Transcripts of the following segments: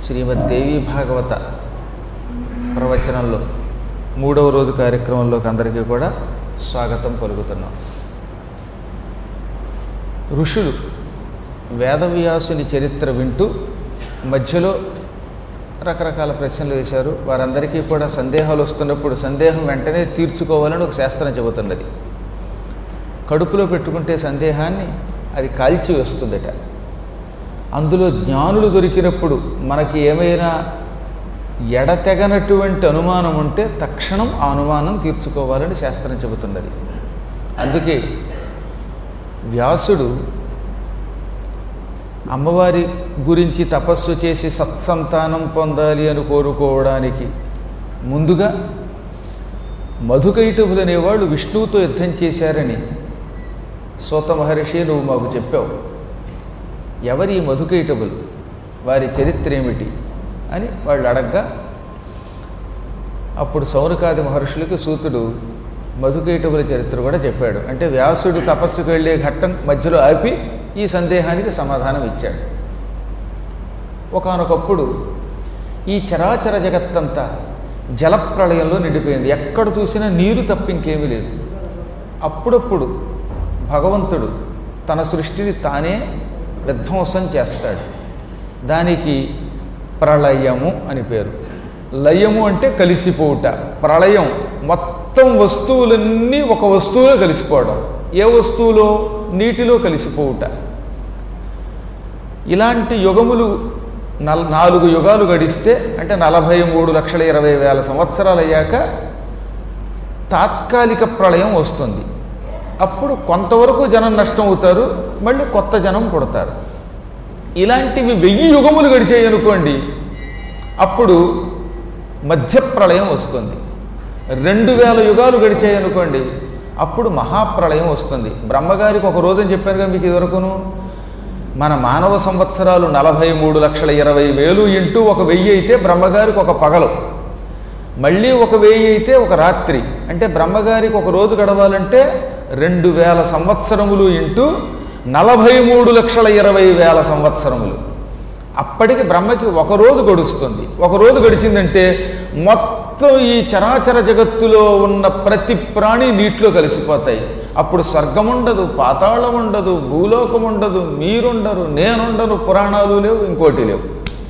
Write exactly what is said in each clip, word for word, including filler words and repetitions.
శ్రీమద్దేవి భాగవత ప్రవచనంలో మూడవ రోజు కార్యక్రమంలోకి అందరికీ కూడా స్వాగతం పలుకుతున్నాం. ఋషులు వేదవ్యాసుని చరిత్ర వింటూ మధ్యలో రకరకాల ప్రశ్నలు వేశారు. వారందరికీ కూడా సందేహాలు వస్తున్నప్పుడు సందేహం వెంటనే తీర్చుకోవాలని ఒక శాస్త్రం చెబుతున్నది. కడుపులో పెట్టుకుంటే సందేహాన్ని అది కాల్చి వేస్తుందట. అందులో జ్ఞానులు దొరికినప్పుడు మనకి ఏమైనా ఎడతెగనటువంటి అనుమానం ఉంటే తక్షణం ఆ అనుమానం తీర్చుకోవాలని శాస్త్రం చెబుతున్నది. అందుకే వ్యాసుడు అమ్మవారి గురించి తపస్సు చేసి సత్సంతానం పొందాలి అని కోరుకోవడానికి ముందుగా మధుకైటవులు అనేవాళ్ళు విష్ణువుతో యుద్ధం చేశారని సూత మహర్షి నువ్వు మాకు చెప్పావు. ఎవరి మధుకైటవులు, వారి చరిత్ర ఏమిటి అని వాళ్ళు అడగ్గా అప్పుడు సౌనకాది మహర్షులకు సూతుడు మధుకైటవుల చరిత్ర కూడా చెప్పాడు. అంటే వ్యాసుడు తపస్సుకు వెళ్ళే ఘట్టం మధ్యలో ఆపి ఈ సందేహానికి సమాధానం ఇచ్చాడు. ఒకానొకప్పుడు ఈ చరాచర జగత్తంతా జలప్రళయంలో నిండిపోయింది. ఎక్కడ చూసినా నీరు తప్ప ఇంకేమీ లేదు. అప్పుడప్పుడు భగవంతుడు తన సృష్టిని తానే విధ్వంసం చేస్తాడు. దానికి ప్రళయము అని పేరు. లయము అంటే కలిసిపోవుట. ప్రళయం మొత్తం వస్తువులన్నీ ఒక వస్తువులో కలిసిపోవడం. ఏ వస్తువులో? నీటిలో కలిసిపోవుట. ఇలాంటి యుగములు నల్ నాలుగు యుగాలు గడిస్తే అంటే నలభై మూడు లక్షల ఇరవై వేల సంవత్సరాలు అయ్యాక తాత్కాలిక ప్రళయం వస్తుంది. అప్పుడు కొంతవరకు జనం నష్టం అవుతారు, మళ్ళీ కొత్త జనం పుడతారు. ఇలాంటివి వెయ్యి యుగములు గడిచాయి అనుకోండి, అప్పుడు మధ్య ప్రళయం వస్తుంది. రెండు వేల యుగాలు గడిచాయి అనుకోండి, అప్పుడు మహాప్రళయం వస్తుంది. బ్రహ్మగారికి ఒక రోజని చెప్పాను కదా మీకు ఇదివరకును. మన మానవ సంవత్సరాలు నలభై మూడు లక్షల ఇరవై వేలు ఇంటూ ఒక వెయ్యి అయితే బ్రహ్మగారికి ఒక పగలు, మళ్ళీ ఒక వెయ్యి అయితే ఒక రాత్రి. అంటే బ్రహ్మగారికి ఒక రోజు గడవాలంటే రెండు వేల సంవత్సరములు ఇంటూ నలభై మూడు లక్షల ఇరవై వేల సంవత్సరములు. అప్పటికి బ్రహ్మకి ఒకరోజు గడుస్తుంది. ఒకరోజు గడిచిందంటే మొత్తం ఈ చరాచర జగత్తులో ఉన్న ప్రతి ప్రాణి నీటిలో కలిసిపోతాయి. అప్పుడు స్వర్గం ఉండదు, పాతాళం ఉండదు, భూలోకం ఉండదు, మీరుండరు, నేనుండను, పురాణాలు లేవు, ఇంకోటి లేవు.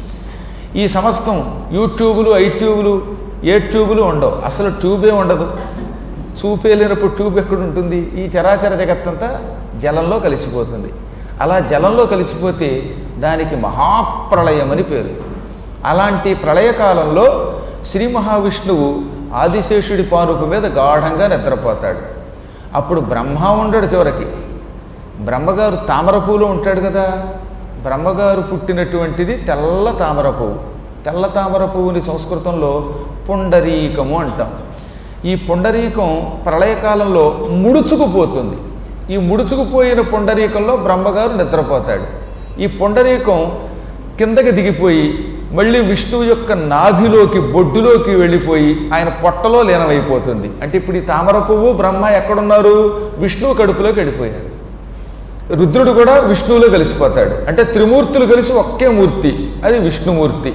ఈ సమస్తం యూట్యూబులు, ఐట్యూబులు, ఏ ట్యూబులు ఉండవు. అసలు ట్యూబే ఉండదు. చూపే లేనప్పుడు ట్యూబ్ ఎక్కడ ఉంటుంది? ఈ చరాచర జగత్తంతా జలంలో కలిసిపోతుంది. అలా జలంలో కలిసిపోతే దానికి మహాప్రళయం అని పేరు. అలాంటి ప్రళయకాలంలో శ్రీ మహావిష్ణువు ఆదిశేషుడి పానుపు మీద గాఢంగా నిద్రపోతాడు. అప్పుడు బ్రహ్మ ఉండడు. చివరికి బ్రహ్మగారు తామర పువ్వులో ఉంటాడు కదా. బ్రహ్మగారు పుట్టినటువంటిది తెల్ల తామర పువ్వు. తెల్ల తామర పువ్వుని సంస్కృతంలో పుండరీకము అంటాం. ఈ పుండరీకం ప్రళయకాలంలో ముడుచుకుపోతుంది. ఈ ముడుచుకుపోయిన పుండరీకంలో బ్రహ్మగారు నిద్రపోతాడు. ఈ పుండరీకం కిందకి దిగిపోయి మళ్ళీ విష్ణువు యొక్క నాభిలోకి, బొడ్డులోకి వెళ్ళిపోయి ఆయన పొట్టలో లీనమైపోతుంది. అంటే ఇప్పుడు ఈ తామర పువ్వు బ్రహ్మ ఎక్కడున్నారు? విష్ణువు కడుపులోకి వెళ్ళిపోయారు. రుద్రుడు కూడా విష్ణువులో కలిసిపోతాడు. అంటే త్రిమూర్తులు కలిసి ఒకే మూర్తి, అది విష్ణుమూర్తి.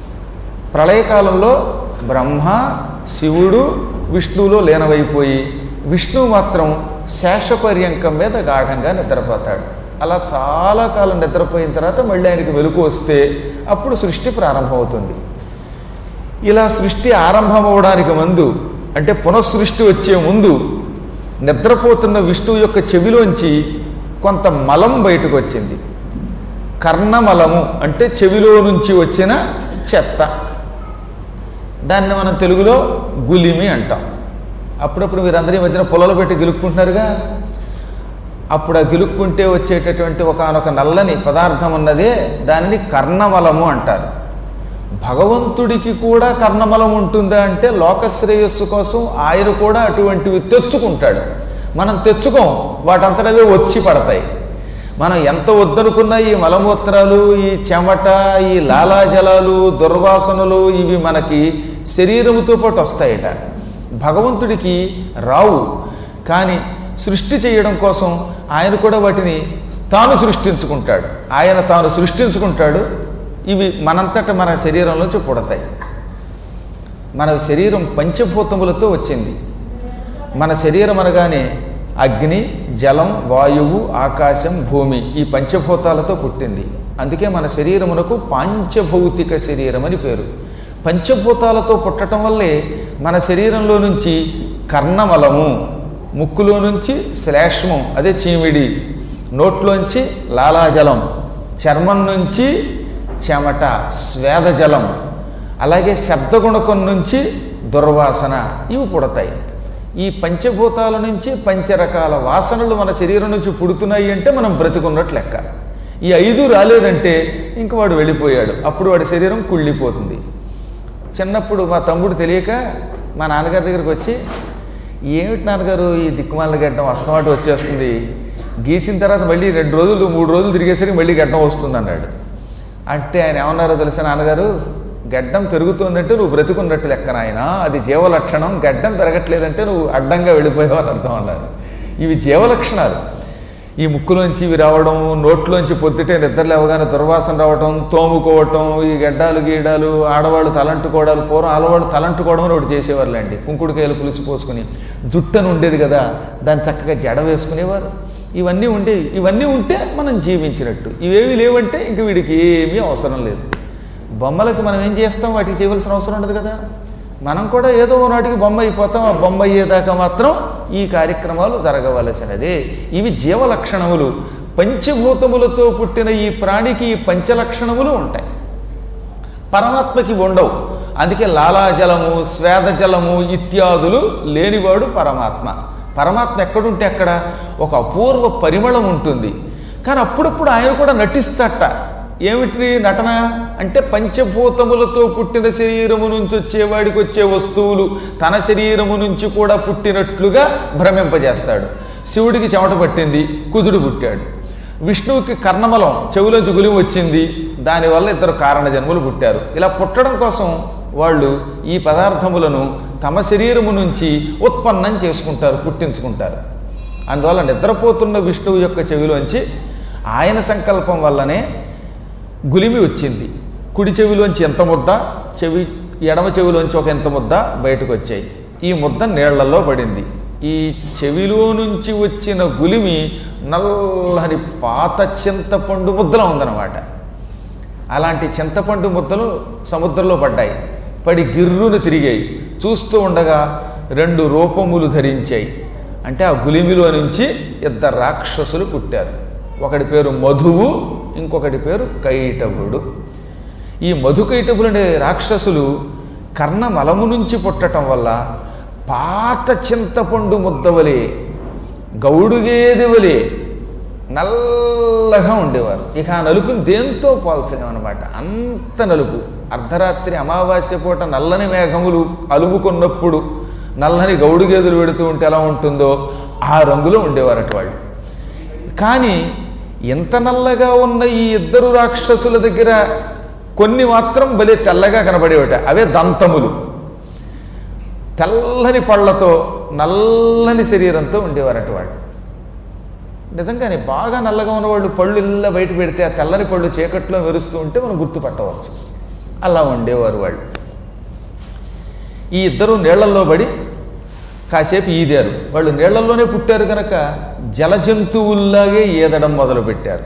ప్రళయకాలంలో బ్రహ్మ, శివుడు విష్ణువులో లీనమైపోయి విష్ణువు మాత్రం శేషపర్యంకం మీద గాఢంగా నిద్రపోతాడు. అలా చాలా కాలం నిద్రపోయిన తర్వాత మళ్ళీ ఆయనకి వెలుగు వస్తే అప్పుడు సృష్టి ప్రారంభమవుతుంది. ఇలా సృష్టి ఆరంభం అవడానికి ముందు, అంటే పునఃసృష్టి వచ్చే ముందు, నిద్రపోతున్న విష్ణువు యొక్క చెవిలోంచి కొంత మలం బయటకు వచ్చింది. కర్ణమలము అంటే చెవిలో నుంచి వచ్చిన చెత్త. దాన్ని మనం తెలుగులో గులిమి అంటాం. అప్పుడప్పుడు మీరందరి మధ్యన పొలాలు పెట్టి గిలుక్కుంటున్నారుగా. అప్పుడు ఆ గిలుక్కుంటే వచ్చేటటువంటి ఒకనొక నల్లని పదార్థం ఉన్నదే దానిని కర్ణమలము అంటారు. భగవంతుడికి కూడా కర్ణమలం ఉంటుందా అంటే లోకశ్రేయస్సు కోసం ఆయన కూడా అటువంటివి తెచ్చుకుంటాడు. మనం తెచ్చుకోం, వాటంతటవే వచ్చి పడతాయి. మనం ఎంత వద్దనుకున్నా ఈ మలమూత్రాలు, ఈ చెమట, ఈ లాలాజలాలు, దుర్వాసనలు ఇవి మనకి శరీరముతో పాటు వస్తాయట. భగవంతుడికి రావు. కానీ సృష్టి చేయడం కోసం ఆయన కూడా వాటిని తాను సృష్టించుకుంటాడు. ఆయన తాను సృష్టించుకుంటాడు, ఇవి మనంతట మన శరీరంలోంచి పుడతాయి. మన శరీరం పంచభూతములతో వచ్చింది. మన శరీరం అనగానే అగ్ని, జలం, వాయువు, ఆకాశం, భూమి ఈ పంచభూతాలతో పుట్టింది. అందుకే మన శరీరమునకు పాంచభౌతిక శరీరం అని పేరు. పంచభూతాలతో పుట్టడం వల్లే మన శరీరంలో నుంచి కర్ణమలము, ముక్కులో నుంచి శ్లేష్మం అదే చీమిడి, నోట్లోంచి లాలాజలం, చర్మం నుంచి చెమట స్వేదజలం, అలాగే శబ్దగుణకం నుంచి దుర్వాసన ఇవి పుడతాయి. ఈ పంచభూతాల నుంచి పంచరకాల వాసనలు మన శరీరం నుంచి పుడుతున్నాయి అంటే మనం బ్రతికున్నట్లు లెక్క. ఈ ఐదు రాలేదంటే ఇంక వాడు వెళ్ళిపోయాడు, అప్పుడు వాడి శరీరం కుళ్ళిపోతుంది. చిన్నప్పుడు మా తమ్ముడు తెలియక మా నాన్నగారి దగ్గరికి వచ్చి, ఏమిటి నాన్నగారు ఈ దిక్కుమాల గడ్డం అస్తమాట వచ్చేస్తుంది, గీసిన తర్వాత మళ్ళీ రెండు రోజులు మూడు రోజులు తిరిగేసరికి మళ్ళీ గడ్డం వస్తుంది అన్నాడు. అంటే ఆయన ఏమన్నారో తెలుసా, నాన్నగారు గడ్డం పెరుగుతుందంటే నువ్వు బ్రతుకున్నట్టు లెక్క నాయన, అది జీవలక్షణం, గడ్డం పెరగట్లేదంటే నువ్వు అడ్డంగా వెళ్ళిపోయావు అని అర్థం అన్నారు. ఇవి జీవలక్షణాలు. ఈ ముక్కులోంచి ఇవి రావడం, నోట్లోంచి పొద్దుటే నిద్ర లేవగానే దుర్వాసన రావటం, తోముకోవటం, ఈ గడ్డాలు గీడాలు, ఆడవాళ్ళు తలంటుకోవడాలు, పూర్వం ఆడవాళ్ళు తలంటుకోవడం అని ఒకటి చేసేవాళ్ళండి. కుంకుడుకాయలు పులుసు పోసుకుని, జుట్టను ఉండేది కదా దాన్ని చక్కగా జడ వేసుకునేవారు. ఇవన్నీ ఉండేవి. ఇవన్నీ ఉంటే మనం జీవించినట్టు. ఇవేవి లేవంటే ఇంక వీడికి ఏమీ అవసరం లేదు. బొమ్మలకు మనం ఏం చేస్తాం, వాటికి చేయవలసిన అవసరం ఉండదు కదా. మనం కూడా ఏదో నాటికి బొమ్మ అయిపోతాం. ఆ బొమ్మ అయ్యేదాకా మాత్రం ఈ కార్యక్రమాలు జరగవలసినదే. ఇవి జీవలక్షణములు. పంచభూతములతో పుట్టిన ఈ ప్రాణికి ఈ పంచలక్షణములు ఉంటాయి, పరమాత్మకి ఉండవు. అందుకే లాలాజలము, స్వేదజలము ఇత్యాదులు లేనివాడు పరమాత్మ. పరమాత్మ ఎక్కడుంటే అక్కడ ఒక అపూర్వ పరిమళం ఉంటుంది. కానీ అప్పుడప్పుడు ఆయన కూడా నటిస్తట. ఏమిటి నటన అంటే, పంచభూతములతో పుట్టిన శరీరము నుంచి వచ్చేవాడికి వచ్చే వస్తువులు తన శరీరము నుంచి కూడా పుట్టినట్లుగా భ్రమింపజేస్తాడు. శివుడికి చెమట పట్టింది, కుదుడు పుట్టాడు. విష్ణువుకి కర్ణమలం, చెవులోంచి గులిమి వచ్చింది, దానివల్ల ఇద్దరు కారణ జన్మలు పుట్టారు. ఇలా పుట్టడం కోసం వాళ్ళు ఈ పదార్థములను తమ శరీరము నుంచి ఉత్పన్నం చేసుకుంటారు, పుట్టించుకుంటారు. అందువల్ల నిద్రపోతున్న విష్ణువు యొక్క చెవిలోంచి ఆయన సంకల్పం వల్లనే గులిమి వచ్చింది. కుడి చెవిలోంచి ఎంత ముద్ద, చెవి ఎడమ చెవిలోంచి ఒక ఎంత ముద్ద బయటకు వచ్చాయి. ఈ ముద్ద నీళ్లలో పడింది. ఈ చెవిలో నుంచి వచ్చిన గులిమి నల్లని పాత చింతపండు ముద్దలో ఉందన్నమాట. అలాంటి చింతపండు ముద్దలు సముద్రంలో పడ్డాయి. పడి గిర్రును తిరిగాయి. చూస్తూ ఉండగా రెండు రూపములు ధరించాయి. అంటే ఆ గులిమిలో నుంచి ఇద్దరు రాక్షసులు పుట్టారు. ఒకటి పేరు మధువు, ఇంకొకటి పేరు కైటభుడు. ఈ మధుకైటభులు అనే రాక్షసులు కర్ణమలము నుంచి పుట్టడం వల్ల పాత చింతపండు ముద్దవలే, గౌడుగేది వలే నల్లగా ఉండేవారు. ఇక ఆ నలుపుని దేంతో పోల్చలేమన్నమాట, అంత నలుపు. అర్ధరాత్రి అమావాస్య పూట నల్లని మేఘములు అలుముకున్నప్పుడు నల్లని గౌడుగేదులు పెడుతూ ఉంటే ఎలా ఉంటుందో ఆ రంగులో ఉండేవారట వాళ్ళు. కానీ ఎంత నల్లగా ఉన్న ఈ ఇద్దరు రాక్షసుల దగ్గర కొన్ని మాత్రం భలే తెల్లగా కనబడేవట. అవే దంతములు. తెల్లని పళ్ళతో నల్లని శరీరంతో ఉండేవారట వాళ్ళు. నిజంగానే బాగా నల్లగా ఉన్నవాళ్ళు పళ్ళు ఇళ్ళ బయట పెడితే ఆ తెల్లని పళ్ళు చీకట్లో మెరుస్తూ ఉంటే మనం గుర్తుపట్టవచ్చు. అలా ఉండేవారు వాళ్ళు. ఈ ఇద్దరు నీళ్లల్లో పడి కాసేపు ఈదారు. వాళ్ళు నీళ్లల్లోనే పుట్టారు కనుక జలజంతువుల్లాగే ఈదడం మొదలుపెట్టారు.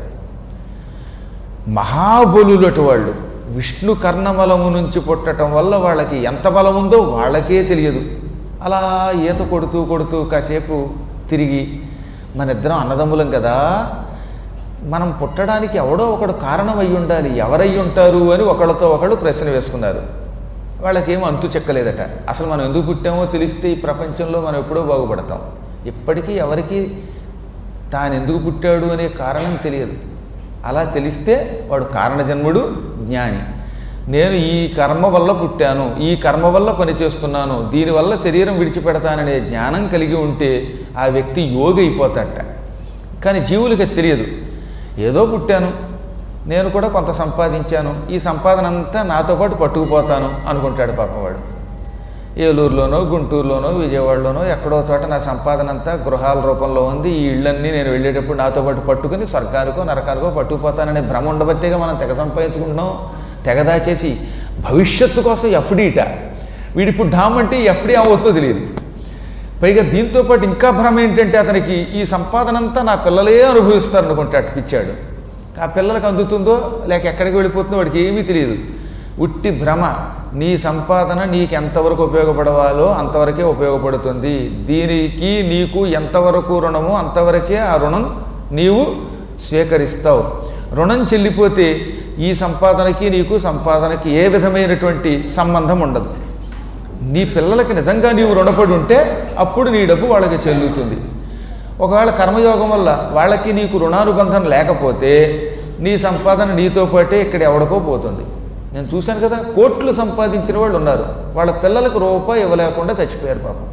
మహాబలులటు వాళ్ళు. విష్ణు కర్ణమలము నుంచి పుట్టడం వల్ల వాళ్ళకి ఎంత బలం ఉందో వాళ్ళకే తెలియదు. అలా ఈత కొడుతూ కొడుతూ కాసేపు తిరిగి, మన ఇద్దరం అన్నదమ్ములం కదా, మనం పుట్టడానికి ఎవడో ఒకడు కారణం అయి ఉండాలి, ఎవరై ఉంటారు అని ఒకళ్ళతో ఒకళ్ళు ప్రశ్న వేసుకున్నారు. వాళ్ళకేమో అంతు చెక్కలేదట. అసలు మనం ఎందుకు పుట్టామో తెలిస్తే ఈ ప్రపంచంలో మనం ఎప్పుడో బాగుపడతాం. ఇప్పటికీ ఎవరికి తాను ఎందుకు పుట్టాడు అనే కారణం తెలియదు. అలా తెలిస్తే వాడు కారణజన్ముడు, జ్ఞాని. నేను ఈ కర్మ వల్ల పుట్టాను, ఈ కర్మ వల్ల పనిచేస్తున్నాను, దీనివల్ల శరీరం విడిచిపెడతాననే జ్ఞానం కలిగి ఉంటే ఆ వ్యక్తి యోగి అయిపోతాడట. కానీ జీవులకి తెలియదు. ఏదో పుట్టాను, నేను కూడా కొంత సంపాదించాను, ఈ సంపాదన అంతా నాతో పాటు పట్టుకుపోతాను అనుకుంటాడు పాపం వాడు. ఏలూరులోనో గుంటూరులోనో విజయవాడలోనో ఎక్కడో చోట నా సంపాదన అంతా గృహాల రూపంలో ఉంది, ఈ ఇళ్ళన్నీ నేను వెళ్ళేటప్పుడు నాతో పాటు పట్టుకుని స్వర్గానికో నరకానికో పట్టుకుపోతాననే భ్రమ ఉండబట్టేగా మనం తెగ సంపాదించుకుంటున్నాం. తెగదాచేసి భవిష్యత్తు కోసం ఎఫ్డీట. వీడిప్పుడు ఢామ్ అంటే ఎఫ్డీ అవద్దో తెలియదు. పైగా దీంతోపాటు ఇంకా భ్రమ ఏంటంటే అతనికి ఈ సంపాదనంతా నా పిల్లలే అనుభవిస్తారు అనుకుంటే అటుపిచ్చాడు. ఆ పిల్లలకు అందుతుందో లేక ఎక్కడికి వెళ్ళిపోతుందో వాడికి ఏమీ తెలియదు. ఉట్టి భ్రమ. నీ సంపాదన నీకు ఎంతవరకు ఉపయోగపడవాలో అంతవరకే ఉపయోగపడుతుంది. దీనికి నీకు ఎంతవరకు రుణమో అంతవరకే ఆ రుణం నీవు స్వీకరిస్తావు. రుణం చెల్లిపోతే ఈ సంపాదనకి నీకు సంపాదనకి ఏ విధమైనటువంటి సంబంధం ఉండదు. నీ పిల్లలకి నిజంగా నీవు రుణపడి ఉంటే అప్పుడు నీ డబ్బు వాళ్ళకి చెల్లుతుంది. ఒకవేళ కర్మయోగం వల్ల వాళ్ళకి నీకు రుణానుబంధం లేకపోతే నీ సంపాదన నీతో పాటే ఇక్కడ ఎవడికో పోతుంది. నేను చూశాను కదా, కోట్లు సంపాదించిన వాళ్ళు ఉన్నారు, వాళ్ళ పిల్లలకు రూపాయి ఇవ్వలేకుండా చచ్చిపోయారు పాపం.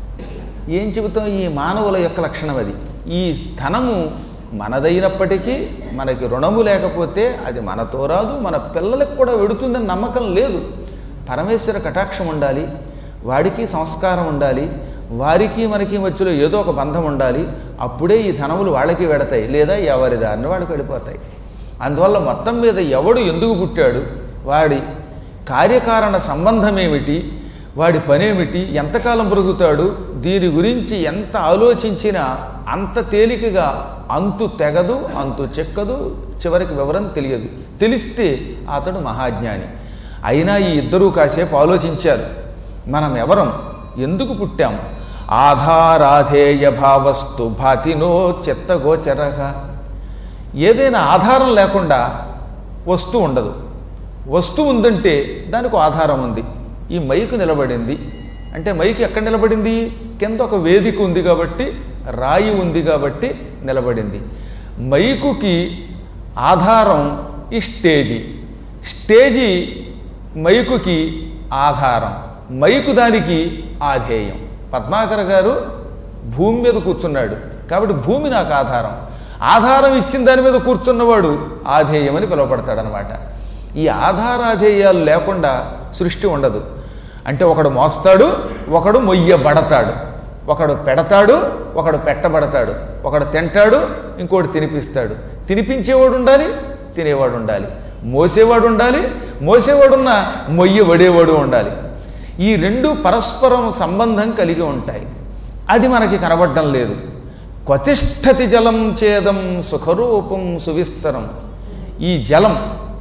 ఏం చెబుతాం, ఈ మానవుల యొక్క లక్షణం అది. ఈ ధనము మనదైనప్పటికీ మనకి రుణము లేకపోతే అది మనతో రాదు, మన పిల్లలకు కూడా వెడుతుందని నమ్మకం లేదు. పరమేశ్వర కటాక్షం ఉండాలి, వాడికి సంస్కారం ఉండాలి, వారికి మనకి మధ్యలో ఏదో ఒక బంధం ఉండాలి. అప్పుడే ఈ ధనములు వాళ్ళకి వెడతాయి, లేదా ఎవరి దారిని వాడికి వెళ్ళిపోతాయి. అందువల్ల మొత్తం మీద ఎవడు ఎందుకు పుట్టాడు, వాడి కార్యకారణ సంబంధం ఏమిటి, వాడి పనేమిటి, ఎంతకాలం బ్రతుకుతాడు, దీని గురించి ఎంత ఆలోచించినా అంత తేలికగా అంతు తెగదు, అంతు చెక్కదు, చివరికి వివరం తెలియదు. తెలిస్తే అతడు మహాజ్ఞాని. అయినా ఈ ఇద్దరూ కాసేపు ఆలోచించారు. మనం ఎవరం, ఎందుకు పుట్టాం? ఆధారాధేయ భావస్తు భాతినో చిత్తగోచరగా. ఏదైనా ఆధారం లేకుండా వస్తువు ఉండదు. వస్తువు ఉందంటే దానికి ఆధారం ఉంది. ఈ మైకు నిలబడింది అంటే మైకు ఎక్కడ నిలబడింది? కింద ఒక వేదిక ఉంది కాబట్టి, రాయి ఉంది కాబట్టి నిలబడింది. మైకుకి ఆధారం ఈ స్టేజీ, స్టేజీ మైకుకి ఆధారం, మైకు దానికి ఆధేయం. పద్మాకర్ గారు భూమి మీద కూర్చున్నాడు కాబట్టి భూమి నాకు ఆధారం. ఆధారం ఇచ్చిన దాని మీద కూర్చున్నవాడు ఆధేయం అని పిలువబడతాడనమాట. ఈ ఆధారాధేయాలు లేకుండా సృష్టి ఉండదు. అంటే ఒకడు మోస్తాడు, ఒకడు మొయ్యబడతాడు, ఒకడు పెడతాడు, ఒకడు పెట్టబడతాడు, ఒకడు తింటాడు, ఇంకోటి తినిపిస్తాడు. తినిపించేవాడు ఉండాలి, తినేవాడు ఉండాలి, మోసేవాడు ఉండాలి, మోసేవాడున్న మొయ్యి వడేవాడు ఉండాలి. ఈ రెండు పరస్పరం సంబంధం కలిగి ఉంటాయి. అది మనకి కనబడడం లేదు. క్వతిష్ఠతి జలం చేదం సుఖరూపం సువిస్తరం. ఈ జలం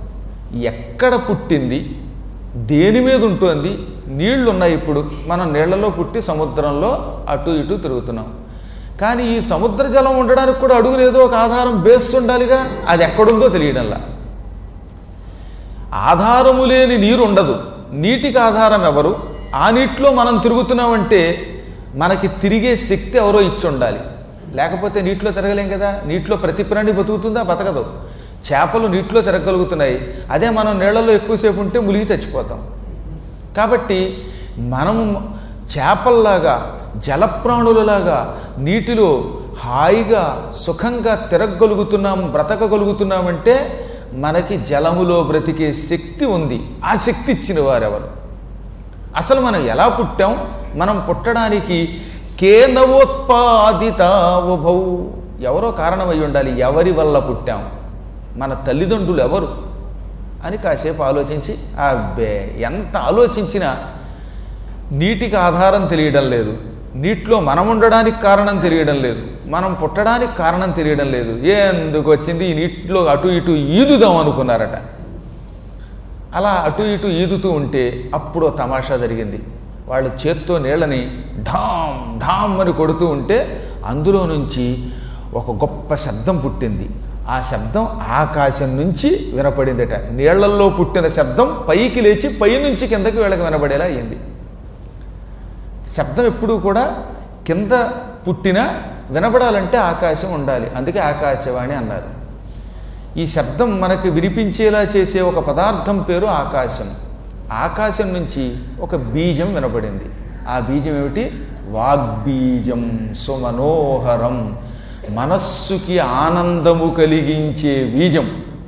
ఎక్కడ పుట్టింది, దేని మీద ఉంటుంది? నీళ్లు ఉన్నాయి. ఇప్పుడు మనం నీళ్లలో పుట్టి సముద్రంలో అటు ఇటు తిరుగుతున్నాం. కానీ ఈ సముద్ర జలం ఉండడానికి కూడా అడుగునేదో ఒక ఆధారం బేస్ ఉండాలిగా. అది ఎక్కడుందో తెలియడంలా. ఆధారము లేని నీరు ఉండదు. నీటికి ఆధారం ఎవరు? ఆ నీటిలో మనం తిరుగుతున్నామంటే మనకి తిరిగే శక్తి ఎవరో ఇచ్చి ఉండాలి. లేకపోతే నీటిలో తిరగలేం కదా. నీటిలో ప్రతి ప్రాణి బతుకుతుందా? బతకదు. చేపలు నీటిలో తిరగలుగుతున్నాయి, అదే మనం నీళ్లలో ఎక్కువసేపు ఉంటే ములిగి చచ్చిపోతాం. కాబట్టి మనము చేపల్లాగా జలప్రాణులలాగా నీటిలో హాయిగా సుఖంగా తిరగగలుగుతున్నాం, బ్రతకగలుగుతున్నామంటే మనకి జలములో బ్రతికే శక్తి ఉంది. ఆ శక్తి ఇచ్చిన వారెవరు? అసలు మనం ఎలా పుట్టాం? మనం పుట్టడానికి కేనవోత్పాదితావుభౌ, ఎవరో కారణమై ఉండాలి. ఎవరి వల్ల పుట్టాం? మన తల్లిదండ్రులు ఎవరు అని కాసేపు ఆలోచించి, అబ్బే ఎంత ఆలోచించినా నీటికి ఆధారం తెలియడం లేదు, నీటిలో మనం ఉండడానికి కారణం తెలియడం లేదు, మనం పుట్టడానికి కారణం తెలియడం లేదు. ఎందుకు వచ్చింది? ఈ నీటిలో అటు ఇటు ఈదుదాం అనుకున్నారట. అలా అటు ఇటు ఈదుతూ ఉంటే అప్పుడు తమాషా జరిగింది. వాళ్ళు చేత్తో నీళ్ళని ఢామ్ ఢామ్ అని కొడుతూ ఉంటే అందులో నుంచి ఒక గొప్ప శబ్దం పుట్టింది. ఆ శబ్దం ఆకాశం నుంచి వినపడిందట. నీళ్లల్లో పుట్టిన శబ్దం పైకి లేచి పైనుంచి కిందకి వీళ్ళకి వినపడేలా అయ్యింది. శబ్దం ఎప్పుడూ కూడా కింద పుట్టినా వినపడాలంటే ఆకాశం ఉండాలి. అందుకే ఆకాశవాణి అన్నారు. ఈ శబ్దం మనకి వినిపించేలా చేసే ఒక పదార్థం పేరు ఆకాశం. ఆకాశం నుంచి ఒక బీజం వినపడింది. ఆ బీజం ఏమిటి? వాగ్బీజం సుమనోహరం, మనస్సుకి ఆనందము కలిగించే బీజం.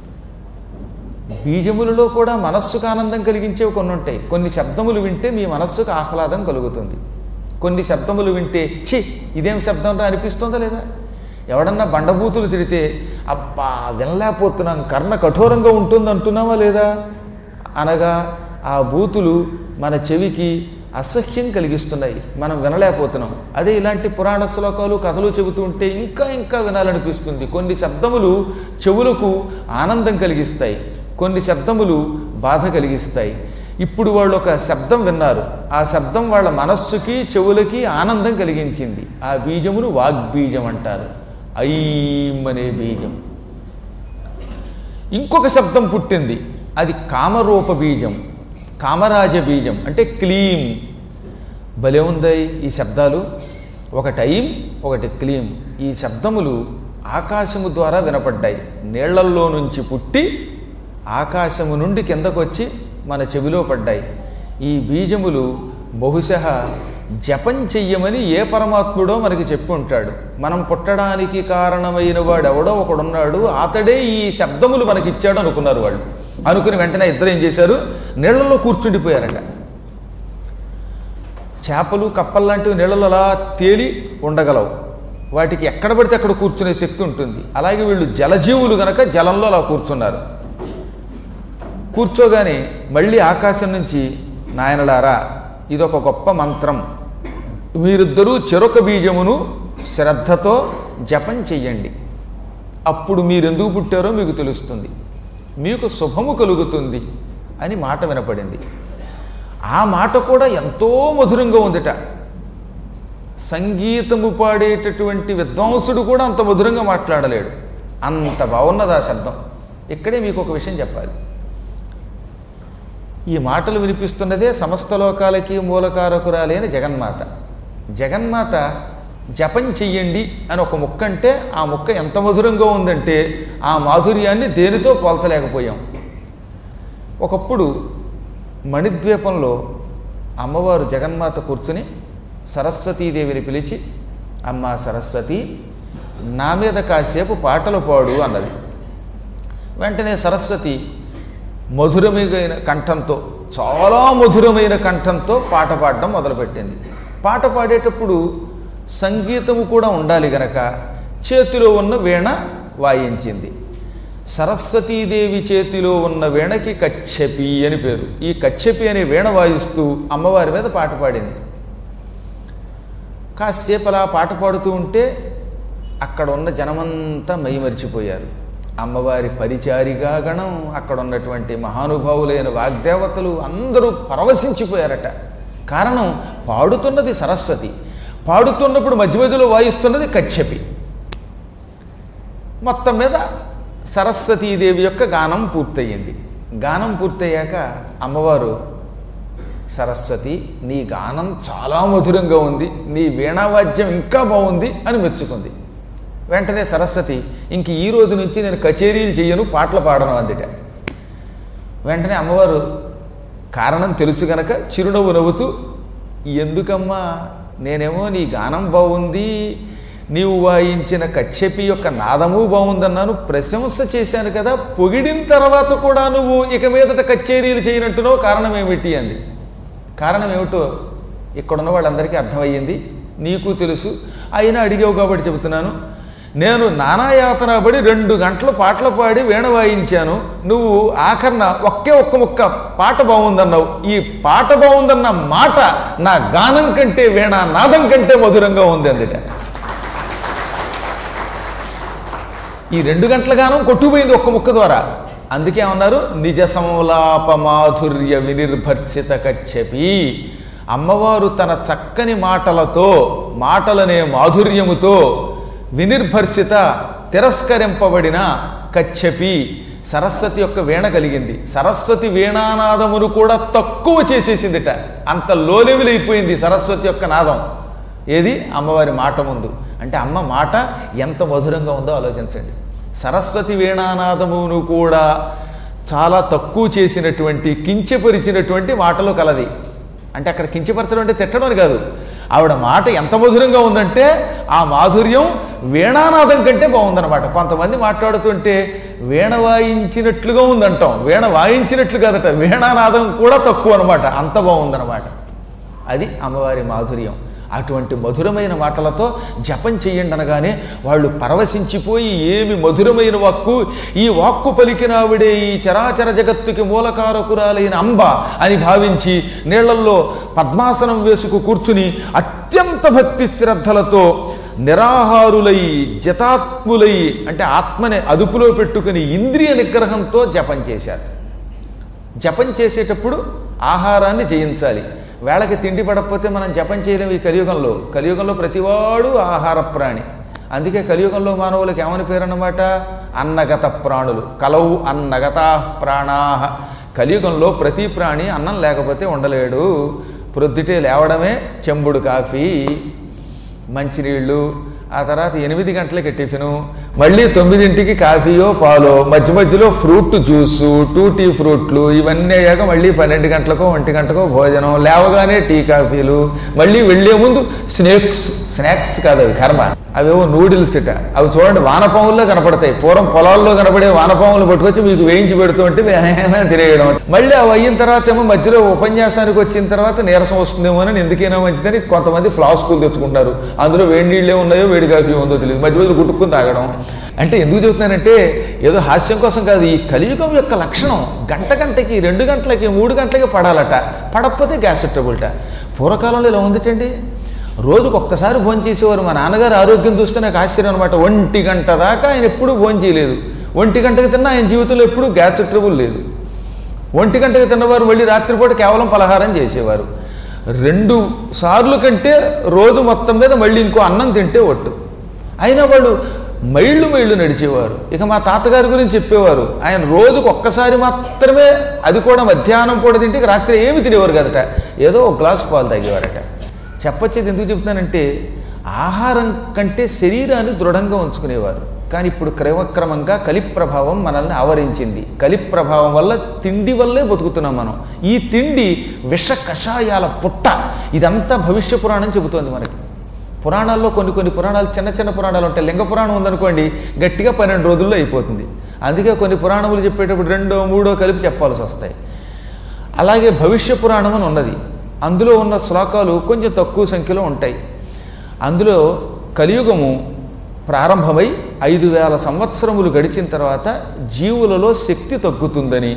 బీజములలో కూడా మనస్సుకు ఆనందం కలిగించేవి కొన్ని ఉంటాయి. కొన్ని శబ్దములు వింటే మీ మనస్సుకు ఆహ్లాదం కలుగుతుంది. కొన్ని శబ్దములు వింటే ఛీ ఇదేం శబ్దం రా అనిపిస్తుందా లేదా? ఎవడన్నా బండబూతులు తిడితే అబ్బా వినలేకపోతున్నాం, కర్ణ కఠోరంగా ఉంటుంది అంటున్నావా లేదా? అనగా ఆ బూతులు మన చెవికి అసహ్యం కలిగిస్తున్నాయి, మనం వినలేకపోతున్నాం. అదే ఇలాంటి పురాణ శ్లోకాలు కథలు చెబుతూ ఉంటే ఇంకా ఇంకా వినాలనిపిస్తుంది. కొన్ని శబ్దములు చెవులకు ఆనందం కలిగిస్తాయి, కొన్ని శబ్దములు బాధ కలిగిస్తాయి. ఇప్పుడు వాళ్ళు ఒక శబ్దం విన్నారు, ఆ శబ్దం వాళ్ళ మనస్సుకి చెవులకి ఆనందం కలిగించింది. ఆ బీజమును వాగ్బీజం అంటారు, ఐం అనే బీజం. ఇంకొక శబ్దం పుట్టింది, అది కామరూప బీజం, కామరాజ బీజం అంటే క్లీం. భలే ఉంది ఈ శబ్దాలు, ఒకటి ఐం ఒకటి క్లీం. ఈ శబ్దములు ఆకాశము ద్వారా వినపడ్డాయి, నీళ్లల్లో నుంచి పుట్టి ఆకాశము నుండి కిందకొచ్చి మన చెవిలో పడ్డాయి. ఈ బీజములు బహుశः జపం చెయ్యమని ఏ పరమాత్ముడో మనకి చెప్పి ఉంటాడు. మనం పుట్టడానికి కారణమైన వాడు ఎవడో ఒకడున్నాడు, అతడే ఈ శబ్దములు మనకిచ్చాడు అనుకున్నారు వాళ్ళు. అనుకుని వెంటనే ఇద్దరు ఏం చేశారు, నీళ్లలో కూర్చుండిపోయారట. చేపలు కప్పలు లాంటివి నీళ్ళలో అలా తేలి ఉండగలవు, వాటికి ఎక్కడ పడితే అక్కడ కూర్చునే శక్తి ఉంటుంది. అలాగే వీళ్ళు జలజీవులు గనక జలంలో అలా కూర్చున్నారు. కూర్చోగానే మళ్ళీ ఆకాశం నుంచి, నాయనలారా ఇదొక గొప్ప మంత్రం, మీరిద్దరూ చెరొక బీజమును శ్రద్ధతో జపం చెయ్యండి, అప్పుడు మీరెందుకు పుట్టారో మీకు తెలుస్తుంది, మీకు శుభము కలుగుతుంది అని మాట వినపడింది. ఆ మాట కూడా ఎంతో మధురంగా ఉందిట. సంగీతము పాడేటటువంటి విద్వాంసుడు కూడా అంత మధురంగా మాట్లాడలేడు, అంత బాగున్నది ఆ శబ్దం. ఇక్కడే మీకు ఒక విషయం చెప్పాలి. ఈ మాటలు వినిపిస్తున్నదే సమస్త లోకాలకి మూలకారకురాలైన జగన్మాత. జగన్మాత జపం చెయ్యండి అని ఒక ముక్క అంటే ఆ ముక్క ఎంత మధురంగా ఉందంటే ఆ మాధుర్యాన్ని దేనితో పోల్చలేకపోయాం. ఒకప్పుడు మణిద్వీపంలో అమ్మవారు జగన్మాత కూర్చుని సరస్వతీదేవిని పిలిచి, అమ్మ సరస్వతి నా మీద కాసేపు పాటలు పాడు అన్నది. వెంటనే సరస్వతి మధురమైన కంఠంతో, చాలా మధురమైన కంఠంతో పాట పాడడం మొదలుపెట్టింది. పాట పాడేటప్పుడు సంగీతము కూడా ఉండాలి గనక చేతిలో ఉన్న వీణ వాయించింది. సరస్వతీదేవి చేతిలో ఉన్న వీణకి కచ్చెపి అని పేరు. ఈ కచ్చెపి అనే వీణ వాయిస్తూ అమ్మవారి మీద పాట పాడింది. కాసేపు అలా పాట పాడుతూ ఉంటే అక్కడ ఉన్న జనమంతా మైమరిచిపోయారు. అమ్మవారి పరిచారిగా గణం, అక్కడ ఉన్నటువంటి మహానుభావులైన వాగ్దేవతలు అందరూ పరవశించిపోయారట. కారణం, పాడుతున్నది సరస్వతి, పాడుతున్నప్పుడు మధ్య మధ్యలో వాయిస్తున్నది కచ్చెపి. మొత్తం మీద సరస్వతీదేవి యొక్క గానం పూర్తయింది. గానం పూర్తయ్యాక అమ్మవారు, సరస్వతి నీ గానం చాలా మధురంగా ఉంది, నీ వీణావాద్యం ఇంకా బాగుంది అని మెచ్చుకుంది. వెంటనే సరస్వతి, ఇంక ఈ రోజు నుంచి నేను కచేరీలు చెయ్యను, పాటలు పాడను అందుట. వెంటనే అమ్మవారు కారణం తెలుసు గనక చిరునవ్వు నవ్వుతూ, ఎందుకమ్మా, నేనేమో నీ గానం బాగుంది, నీవు వాయించిన కచ్చెపి యొక్క నాదము బాగుందన్నాను, ప్రశంస చేశాను కదా, పొగిడిన తర్వాత కూడా నువ్వు ఇక మీదట కచేరీలు చేయనట్టునో కారణం ఏమిటి అంది. కారణం ఏమిటో ఇక్కడున్న వాళ్ళందరికీ అర్థమయ్యింది, నీకు తెలుసు, అయినా అడిగావు కాబట్టి చెబుతున్నాను. నేను నానాయాతన పడి రెండు గంటలు పాటలు పాడి వీణ వాయించాను, నువ్వు ఆఖరణ ఒకే ఒక్క ముక్క పాట బాగుందన్నావు. ఈ పాట బాగుందన్న మాట నా గానం కంటే వీణ నాదం కంటే మధురంగా ఉంది అందుట. ఈ రెండు గంటల గానం కొట్టుకుపోయింది ఒక్క ముక్క ద్వారా. అందుకే అన్నారు, నిజ సంలాప మాధుర్య వినిర్భర్షిత కచ్చెపి. అమ్మవారు తన చక్కని మాటలతో, మాటలనే మాధుర్యముతో వినిర్భర్షిత తిరస్కరింపబడిన కచ్చెపి సరస్వతి యొక్క వీణ కలిగింది. సరస్వతి వీణానాదమును కూడా తక్కువ చేసేసిందిట. అంత లోలెవిలైపోయింది సరస్వతి యొక్క నాదం. ఏది? అమ్మవారి మాట ముందు. అంటే అమ్మ మాట ఎంత మధురంగా ఉందో ఆలోచించండి. సరస్వతి వీణానాదమును కూడా చాలా తక్కువ చేసినటువంటి, కించపరిచినటువంటి మాటలు కలది. అంటే అక్కడ కించపరచడం అంటే తిట్టడం అని కాదు, ఆవిడ మాట ఎంత మధురంగా ఉందంటే ఆ మాధుర్యం వీణానాదం కంటే బాగుందన్నమాట. కొంతమంది మాట్లాడుతుంటే వీణ వాయించినట్లుగా ఉందంటాం, వీణ వాయించినట్లు కాదట, వీణానాదం కూడా తక్కువ అనమాట, అంత బాగుందన్నమాట. అది అమ్మవారి మాధుర్యం. అటువంటి మధురమైన మాటలతో జపం చెయ్యండి అనగానే వాళ్ళు పరవశించిపోయి, ఏమి మధురమైన వాక్కు, ఈ వాక్కు పలికినావిడే ఈ చరాచర జగత్తుకి మూలకారకురాలైన అంబ అని భావించి నీళ్లల్లో పద్మాసనం వేసుకు కూర్చుని అత్యంత భక్తి శ్రద్ధలతో నిరాహారులై జతాత్ములై అంటే ఆత్మని అదుపులో పెట్టుకుని ఇంద్రియ నిగ్రహంతో జపం చేశారు. జపం చేసేటప్పుడు ఆహారాన్ని జయించాలి. వేళకి తిండి పడకపోతే మనం జపం చేయలేము. ఈ కలియుగంలో కలియుగంలో ప్రతివాడు ఆహార ప్రాణి. అందుకే కలియుగంలో మానవులకు ఏమని పేరు అన్నమాట, అన్నగత ప్రాణులు. కలవు అన్నగతా ప్రాణా. కలియుగంలో ప్రతి ప్రాణి అన్నం లేకపోతే ఉండలేడు. ప్రొద్దుటే లేవడమే చెంబుడు కాఫీ, మంచినీళ్ళు, ఆ తర్వాత ఎనిమిది గంటలకి టిఫిను, మళ్ళీ తొమ్మిదింటికి కాఫీయో పాలో, మధ్య మధ్యలో ఫ్రూట్ జ్యూసు, టూటీ ఫ్రూట్లు, ఇవన్నీ అయ్యాక మళ్ళీ పన్నెండు గంటలకో ఒంటి గంటకో భోజనం, లేవగానే టీ కాఫీలు, మళ్ళీ వెళ్ళే ముందు స్నాక్స్. స్నాక్స్ కాదు అవి, కర్మ. అవేవో నూడిల్స్ ఇట. అవి చూడండి వానపాముల్లో కనపడతాయి. పూర్వం పొలాల్లో కనపడే వానపాములు పట్టుకొచ్చి మీకు వేయించి పెడుతూ ఉంటే తినేయడం. మళ్ళీ అవి అయిన తర్వాత ఏమో మధ్యలో ఉపన్యాసానికి వచ్చిన తర్వాత నీరసం వస్తుందేమో అని ఎందుకైనా మంచిదని కొంతమంది ఫ్లాస్కులు తెచ్చుకుంటారు. అందులో వేడి నీళ్ళే ఉన్నాయో వేడి కాఫీ ఉందో తెలియదు, మధ్య మధ్యలో గుట్టుకుని తాగడం. అంటే ఎందుకు చెబుతున్నానంటే ఏదో హాస్యం కోసం కాదు. ఈ కలియుగం యొక్క లక్షణం గంట గంటకి, రెండు గంటలకి, మూడు గంటలకి పడాలట. పడకపోతే గ్యాస్ ట్రబుల్ట. పూర్వకాలంలో ఇలా ఉందిటండి. రోజుకు ఒక్కసారి భోజనం చేసేవారు. మా నాన్నగారు ఆరోగ్యం చూస్తే నాకు ఆశ్చర్యం అనమాట. ఒంటి గంట దాకా ఆయన ఎప్పుడూ భోజనం చేయలేదు. ఒంటి గంటకి తిన్నా ఆయన జీవితంలో ఎప్పుడూ గ్యాస్ ట్రబుల్ లేదు. ఒంటి గంటకి తిన్నవారు మళ్ళీ రాత్రిపూట కేవలం పలహారం చేసేవారు. రెండు సార్లు కంటే రోజు మొత్తం మీద మళ్ళీ ఇంకో అన్నం తింటే ఒట్టు. అయినా వాళ్ళు మైళ్ళు మైళ్ళు నడిచేవారు. ఇక మా తాతగారి గురించి చెప్పేవారు. ఆయన రోజుకు ఒక్కసారి మాత్రమే, అది కూడా మధ్యాహ్నం పూట తింటే రాత్రి ఏమి తినేవారు కదట. ఏదో ఒక గ్లాసు పాలు తాగేవారట. చెప్పొచ్చేది ఎందుకు చెప్తున్నానంటే ఆహారం కంటే శరీరాన్ని దృఢంగా ఉంచుకునేవారు. కానీ ఇప్పుడు క్రమక్రమంగా కలి ప్రభావం మనల్ని ఆవరించింది. కలి ప్రభావం వల్ల తిండి వల్లే బతుకుతున్నాం మనం. ఈ తిండి విష కషాయాల పుట్ట. ఇదంతా భవిష్య పురాణం చెబుతోంది మనకి. పురాణాల్లో కొన్ని కొన్ని పురాణాలు చిన్న చిన్న పురాణాలు ఉంటాయి. లింగ పురాణం ఉందనుకోండి, గట్టిగా పన్నెండు రోజుల్లో అయిపోతుంది. అందుకే కొన్ని పురాణములు చెప్పేటప్పుడు రెండో మూడో కలిపి చెప్పాల్సి వస్తాయి. అలాగే భవిష్య పురాణం అని ఉన్నది. అందులో ఉన్న శ్లోకాలు కొంచెం తక్కువ సంఖ్యలో ఉంటాయి. అందులో కలియుగము ప్రారంభమై ఐదు వేల సంవత్సరములు గడిచిన తర్వాత జీవులలో శక్తి తగ్గుతుందని,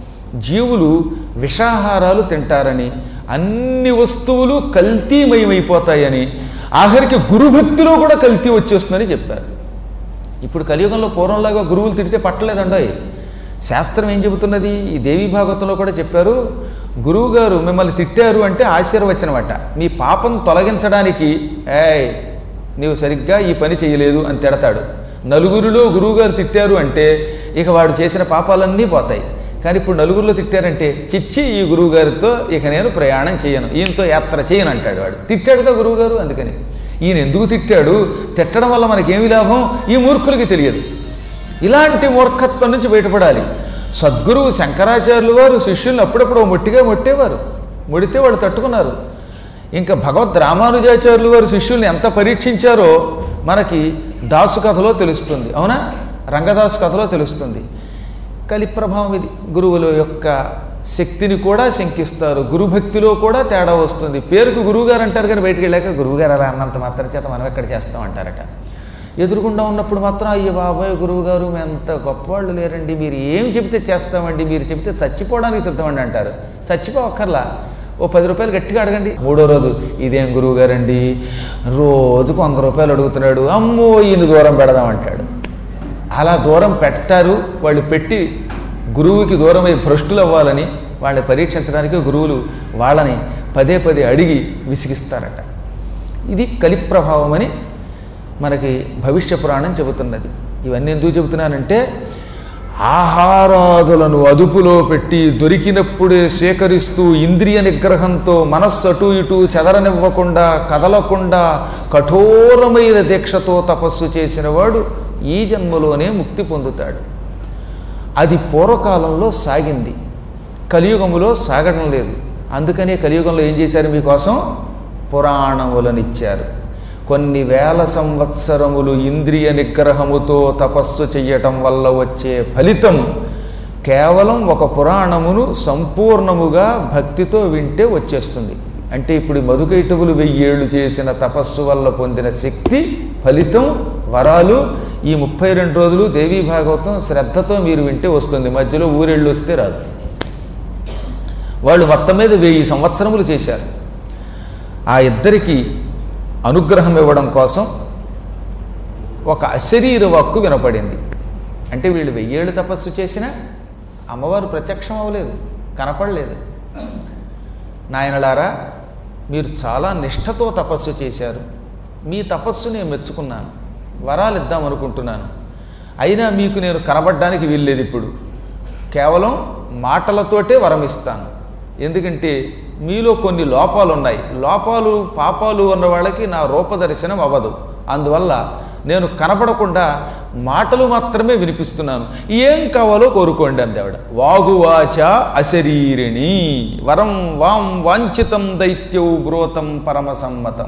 జీవులు విషాహారాలు తింటారని, అన్ని వస్తువులు కల్తీమయమైపోతాయని, ఆఖరికి గురుభక్తిలో కూడా కల్తీ వచ్చేస్తుందని చెప్పారు. ఇప్పుడు కలియుగంలో పూర్వంలాగా గురువులు తిడితే పట్టలేదండోయ్. శాస్త్రం ఏం చెబుతున్నది? ఈ దేవీ భాగవతంలో కూడా చెప్పారు. గురువు గారు మిమ్మల్ని తిట్టారు అంటే ఆశీర్వచనమట. మీ పాపం తొలగించడానికి ఏయ్ నీవు సరిగ్గా ఈ పని చేయలేదు అని తిడతాడు. నలుగురిలో గురువుగారు తిట్టారు అంటే ఇక వాడు చేసిన పాపాలన్నీ పోతాయి. కానీ ఇప్పుడు నలుగురిలో తిట్టారంటే చిచ్చి ఈ గురువుగారితో ఇక నేను ప్రయాణం చేయను, ఈయనతో యాత్ర చేయను అంటాడు వాడు. తిట్టాడుగా గురువుగారు. అందుకని ఈయన ఎందుకు తిట్టాడు, తిట్టడం వల్ల మనకేమి లాభం, ఈ మూర్ఖులకి తెలియదు. ఇలాంటి మూర్ఖత్వం నుంచి బయటపడాలి. సద్గురువు శంకరాచార్యులు వారు శిష్యుల్ని అప్పుడప్పుడు మొట్టిగా మొట్టేవారు. ముడితే వాళ్ళు తట్టుకున్నారు. ఇంకా భగవద్ రామానుజాచార్యులు వారు శిష్యుల్ని ఎంత పరీక్షించారో మనకి దాసు కథలో తెలుస్తుంది. అవునా? రంగదాసు కథలో తెలుస్తుంది. కలి ప్రభావం ఇది. గురువుల యొక్క శక్తిని కూడా శంకిస్తారు. గురుభక్తిలో కూడా తేడా వస్తుంది. పేరుకు గురువుగారు అంటారు కానీ బయటికి వెళ్ళాక గురువుగారు అలా అన్నంత మాత్రం చేత మనం ఎక్కడ చేస్తామంటారట. ఎదురుగుండా ఉన్నప్పుడు మాత్రం అయ్యో బాబాయ్ గురువుగారు మేము అంత గొప్పవాళ్ళు లేరండి, మీరు ఏం చెబితే చేస్తామండి, మీరు చెబితే చచ్చిపోవడానికి సిద్ధమండి అంటారు. చచ్చిపోవక్కర్లా, ఓ పది రూపాయలు గట్టిగా అడగండి. మూడో రోజు ఇదేం గురువు గారండి రోజుకు వంద రూపాయలు అడుగుతున్నాడు, అమ్మో ఈయన దూరం పెడదామంటాడు. అలా దూరం పెడతారు. వాళ్ళు పెట్టి గురువుకి దూరమై భ్రష్టులు అవ్వాలని వాళ్ళని పరీక్షించడానికి గురువులు వాళ్ళని పదే పదే అడిగి విసిగిస్తారట. ఇది కలి ప్రభావం అని మనకి భవిష్య పురాణం చెబుతున్నది. ఇవన్నీ ఎందుకు చెబుతున్నానంటే ఆహారాదులను అదుపులో పెట్టి దొరికినప్పుడే సేకరిస్తూ ఇంద్రియ నిగ్రహంతో మనస్సు అటు ఇటు చెదరనివ్వకుండా కదలకుండా కఠోరమైన దీక్షతో తపస్సు చేసిన వాడు ఈ జన్మలోనే ముక్తి పొందుతాడు. అది పూర్వకాలంలో సాగింది, కలియుగములో సాగడం లేదు. అందుకనే కలియుగంలో ఏం చేశారు? మీకోసం పురాణములను ఇచ్చారు. కొన్ని వేల సంవత్సరములు ఇంద్రియ నిగ్రహముతో తపస్సు చెయ్యటం వల్ల వచ్చే ఫలితం కేవలం ఒక పురాణమును సంపూర్ణముగా భక్తితో వింటే వచ్చేస్తుంది. అంటే ఇప్పుడు ఈ మధుకైటవులు వెయ్యేళ్ళు చేసిన తపస్సు వల్ల పొందిన శక్తి ఫలితం వరాలు ఈ ముప్పై రెండు రోజులు దేవీ భాగవతం శ్రద్ధతో మీరు వింటే వస్తుంది. మధ్యలో ఊరెళ్ళు వస్తే రాదు. వాళ్ళు మొత్తం మీద వెయ్యి సంవత్సరములు చేశారు. ఆ ఇద్దరికి అనుగ్రహం ఇవ్వడం కోసం ఒక అశరీర వాక్కు వినపడింది. అంటే వీళ్ళు వెయ్యేళ్ళు తపస్సు చేసినా అమ్మవారు ప్రత్యక్షం అవ్వలేదు, కనపడలేదు. నాయనలారా, మీరు చాలా నిష్ఠతో తపస్సు చేశారు. మీ తపస్సు నేను మెచ్చుకున్నాను, వరాలు ఇద్దాం అనుకుంటున్నాను. అయినా మీకు నేను కనబడడానికి వీల్లేదు. ఇప్పుడు కేవలం మాటలతోటే వరం ఇస్తాను. ఎందుకంటే మీలో కొన్ని లోపాలు ఉన్నాయి. లోపాలు పాపాలు ఉన్న వాళ్ళకి నా రూపదర్శనం అవ్వదు. అందువల్ల నేను కనపడకుండా మాటలు మాత్రమే వినిపిస్తున్నాను. ఏం కావాలో కోరుకోండి అంది ఆవిడ. వాగువాచ అశరీరిణి వరం వాం వాంఛితం దైత్యౌ బ్రోతం పరమసమ్మతం.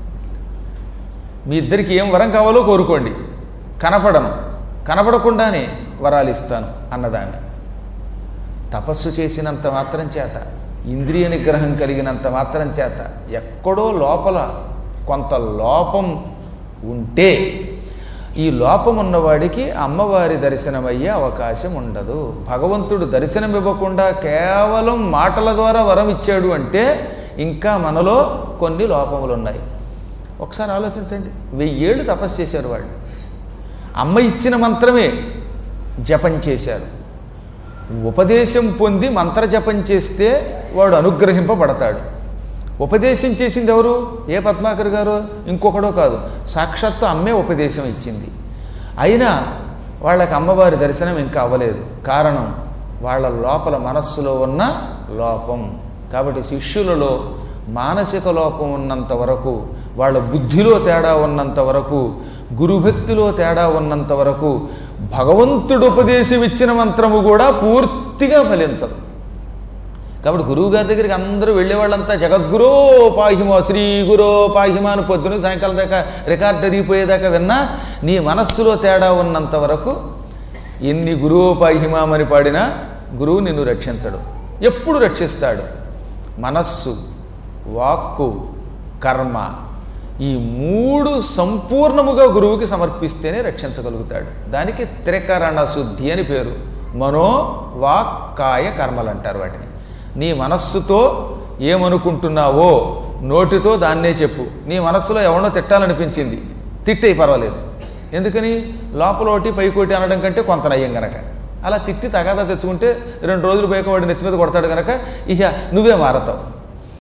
మీ ఇద్దరికి ఏం వరం కావాలో కోరుకోండి, కనపడను, కనపడకుండానే వరాలు ఇస్తాను అన్నదామె. తపస్సు చేసినంత మాత్రం చేత, ఇంద్రియ నిగ్రహం కలిగినంత మాత్రం చేత ఎక్కడో లోపల కొంత లోపం ఉంటే ఈ లోపం ఉన్నవాడికి అమ్మవారి దర్శనమయ్యే అవకాశం ఉండదు. భగవంతుడు దర్శనం ఇవ్వకుండా కేవలం మాటల ద్వారా వరం ఇచ్చాడు అంటే ఇంకా మనలో కొన్ని లోపములు ఉన్నాయి. ఒకసారి ఆలోచించండి. వెయ్యేళ్ళు తపస్సు చేశారు వాళ్ళు. అమ్మ ఇచ్చిన మంత్రమే జపం చేశారు. ఉపదేశం పొంది మంత్ర జపం చేస్తే వాడు అనుగ్రహింపబడతాడు. ఉపదేశం చేసింది ఎవరు? ఏ పద్మాకర్ గారు, ఇంకొకడో కాదు, సాక్షాత్తు అమ్మే ఉపదేశం ఇచ్చింది. అయినా వాళ్ళకి అమ్మవారి దర్శనం ఇంకా అవ్వలేదు. కారణం వాళ్ళ లోపల మనస్సులో ఉన్న లోపం. కాబట్టి శిష్యులలో మానసిక లోపం ఉన్నంత వరకు, వాళ్ళ బుద్ధిలో తేడా ఉన్నంత వరకు, గురుభక్తిలో తేడా ఉన్నంత వరకు భగవంతుడు ఉపదేశం ఇచ్చిన మంత్రము కూడా పూర్తిగా ఫలించదు. కాబట్టి గురువు గారి దగ్గరికి అందరూ వెళ్ళేవాళ్ళంతా జగద్గురో పాహిమో, శ్రీ గురో పాహిమా అని పొద్దున సాయంకాలం దాకా రికార్డు అరిగిపోయేదాకా విన్నా నీ మనస్సులో తేడా ఉన్నంత వరకు ఎన్ని గురువో పాహిమామని పాడినా గురువు నిన్ను రక్షించడు. ఎప్పుడు రక్షిస్తాడు? మనస్సు, వాక్కు, కర్మ ఈ మూడు సంపూర్ణముగా గురువుకి సమర్పిస్తేనే రక్షించగలుగుతాడు. దానికి త్రికరణ శుద్ధి అని పేరు. మనో వాక్ కాయ కర్మలు అంటారు వాటిని. నీ మనస్సుతో ఏమనుకుంటున్నావో నోటితో దాన్నే చెప్పు. నీ మనస్సులో ఎవరినో తిట్టాలనిపించింది, తిట్టేయి, పర్వాలేదు. ఎందుకని? లోపల ఒకటి పైకోటి అనడం కంటే కొంత నయ్యం గనక. అలా తిట్టి తగాదా తెచ్చుకుంటే రెండు రోజులు పైకి వాడి నెత్తి మీద కొడతాడు కనుక ఇక నువ్వే మారతావు.